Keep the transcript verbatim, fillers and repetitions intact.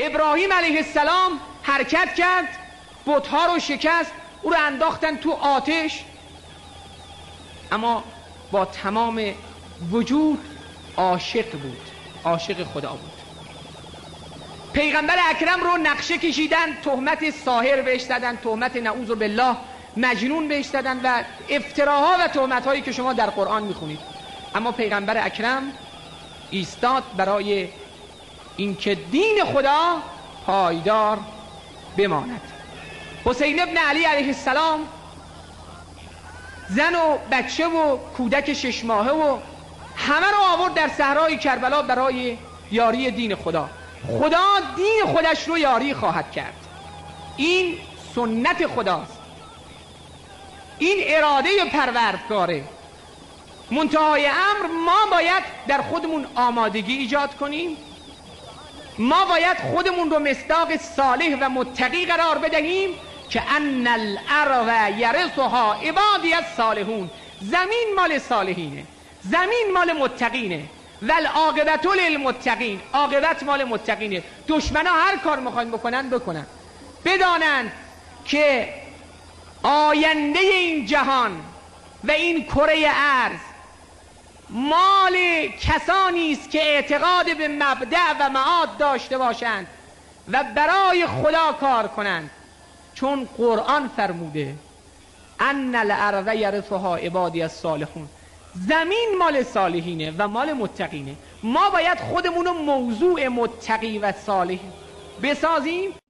ابراهیم علیه السلام حرکت کرد، بت‌ها رو شکست، او رو انداختن تو آتش، اما با تمام وجود عاشق بود، عاشق خدا بود. پیغمبر اکرم رو نقشه کشیدن، تهمت ساحر بهش زدن، تهمت نعوذ بالله مجنون بهش زدن و افتراها و تهمت هایی که شما در قرآن میخونید. اما پیغمبر اکرم ایستاد برای اینکه دین خدا پایدار بماند. حسین ابن علی علیه السلام زن و بچه و کودک شش ماهه و همه رو آورد در صحرای کربلا برای یاری دین خدا. خدا دین خودش رو یاری خواهد کرد. این سنت خداست، این اراده پروردگاره. منتهای امر ما باید در خودمون آمادگی ایجاد کنیم، ما باید خودمون رو مصداق صالح و متقی قرار بدهیم که ان الارض یرثها عبادی الصالحون، زمین مال صالحینه، زمین مال متقینه، والعاقبة للمتقین، عاقبت مال متقینه. دشمنا هر کار میخوان بکنن بکنن، بدانند که آینده این جهان و این کره ارض مال کسانی است که اعتقاد به مبدأ و معاد داشته باشند و برای خدا کار کنند، چون قرآن فرموده ان الارض یرثها عبادی الصالحون، زمین مال صالحینه و مال متقینه. ما باید خودمون رو موضوع متقی و صالح بسازیم